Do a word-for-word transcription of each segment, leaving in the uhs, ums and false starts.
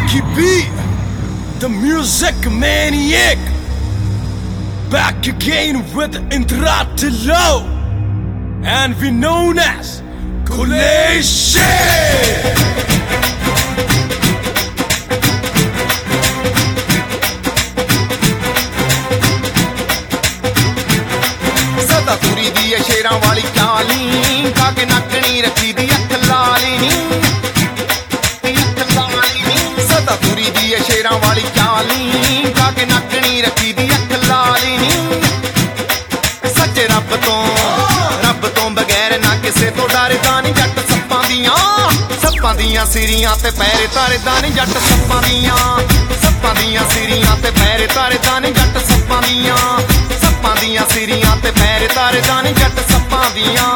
Mickey B, the music maniac, back again with Intratilo, and we known as Collation. तुरी दी शेरां वाली चाली काके नकनी रखी दी अख लाली नी अख लाली नी सदा तुरी दी शेरां वाली चाली काके नकनी रखी दी अख लाली नी सच्चे रब तो रब तो बगैर ना किसे तो डरदा नहीं जट सप्पां दियां सप्पां दियां सिरियां ते पैर तरदा नहीं जट सप्पां दियां सप्पां दियां सिरियां ते पैर तरदा नहीं जट सप्पां दियां सप्पां दियां सिरियां ते पैर तरदा नहीं जट सप्पां दियां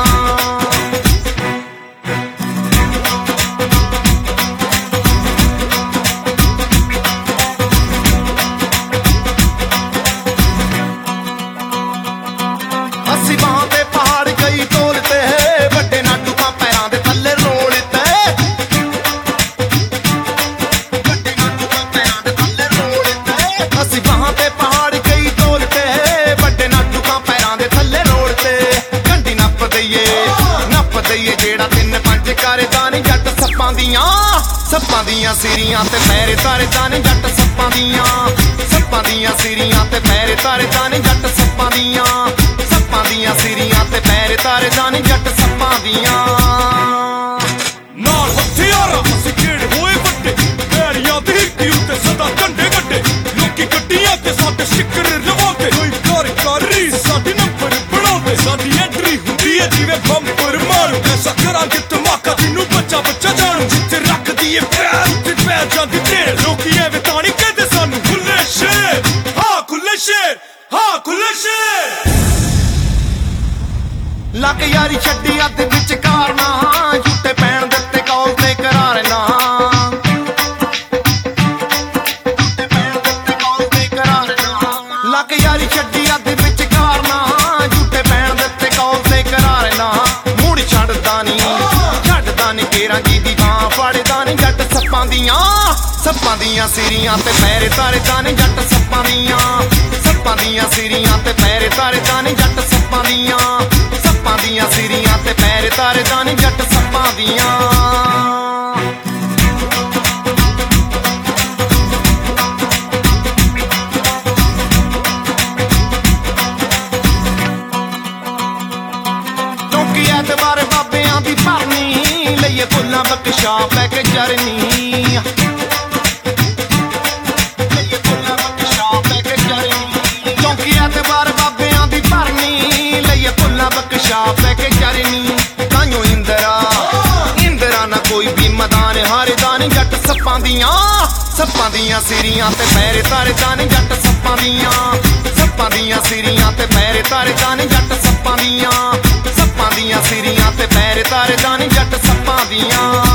अस्सी बां ते पहाड़ गई तोलते वड्डे नाटू तां पैरां दे थल्ले रोलते वड्डे नाटू तां पैरां दे थल्ले रोलते अस्सी बां ते पहाड़ गई तोलते वड्डे नाटू तां पैरां दे थल्ले रोलते घंटी नप दईए नप दईए जेड़ा तिन पंज करदा नहीं जट सप्पां दियां सप्पां दियां सिरियां ते पैर तरदा नहीं जट सप्पां दियां सप्पां दियां सिरियां ते पैर तरदा नहीं जट सप्पां दियां सप्पां दियां सिरियां ते पैर तरदा नहीं जट सप्पां दियां नाल हथियारां असीं खेड़े होए वड्डे पैरियां ते हिरकी उत्ते सदा डंडे गड्डे लोकी गड्डियां ते साडे शिकर लवांदे कोई कर करी साडी नंबर बनाउंदे साडी एंट्री हुंदी ऐ जिवें बंपर मारो ऐसा करांगे धमाका जिन्नू बच्चा बच्चा जानू जित्थे रख दईए पैर उत्ते पै जांदी ढेर लोकी एवें तां नहीं कहदे सानू खुले शेर हाँ खुले शेर हाँ खुले शेर लक यारी छड्डी अध विच कारना झूठे पैण दित्ते कौल ते करार ना झूठे पैण दित्ते कौल ते करार ना लक यारी छड्डी अध विच कारना झूठे पैण दित्ते कौल ते करार ना मुड़ छड्डदा नहीं छड्डदा नहीं केरां जी दी बां फड़दा नहीं जट सप्पां दियां सप्पां दियां सिरियां ते पैर तरदा नहीं जट सप्पां दियां सप्पां दियां सिरियां ते पैर तरदा नहीं जट सप्पां दियां सप्पां दियां सिरियां ते पैर तरदा नहीं जट सप्पां दियां चौंकी ऐतबार बाबेआं दी भरनी लईए फुल्लां बख्शा पै के जरनी लईए फुल्लां बख्शा पै के जरनी चौंकी ऐतबार बाबेआं दी भरनी लईए फुल्लां बख्शा पै के जरनी ताइयों इंदरा इंदरा ना कोई भी मैदान हारदा नहीं जट सप्पां दियां सप्पां दियां सिरियां ते पैर तरदा नहीं जट सप्पां दियां सप्पां दियां सिरियां ते पैर तरदा नहीं जट सप्पां दियां सप्पां दियां सिरियां ते पैर तरदा नहीं जट सप्पां दियां